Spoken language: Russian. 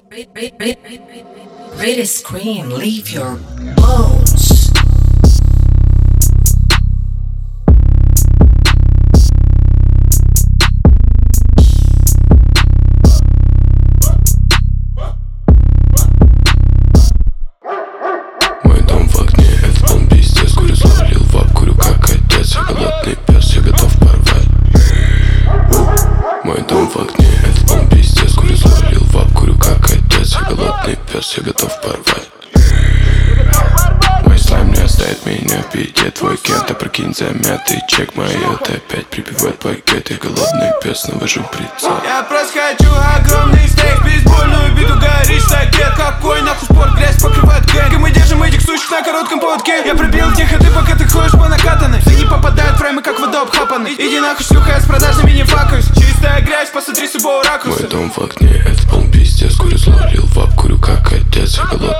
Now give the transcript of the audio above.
Ready scream, leave your bones. Мой дом в огне, это полный пиздец. Курю зловлил вап, курю как отец. Я голодный пес, я готов порвать. Мой дом в огне, это полный пиздец. Курю зловлил вап, курю как отец. Я голодный пес, я готов порвать. Мой слайм не оставит меня в беде. Твой кент, опрокинь замятый чек. Мои опять прибивает пакет. Я голодный пес, навожу прицел. Я просто хочу огромный стейк, бейсбольную биту, горишь стакет. Какой нахуй спорт, грязь покрывает гэнг. И мы держим этих сучек на коротком поводке. Я пробил тихо, ты пока ты ходишь по накатанной. Все не попадают фреймы, как вода обхапаны. Иди нахуй, шлюха, я с продажными не факаюсь. Чистая грязь, посмотри с любого ракурса. Мой дом в огне, это полный пиздец. Курю зловлил вап, курю как отец. Я голодный